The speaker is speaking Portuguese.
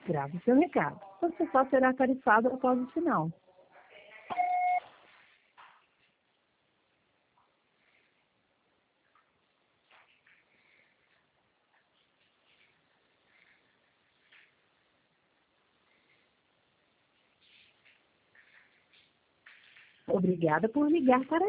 Grave seu recado. Você só será tarifado após o sinal. Obrigada por ligar para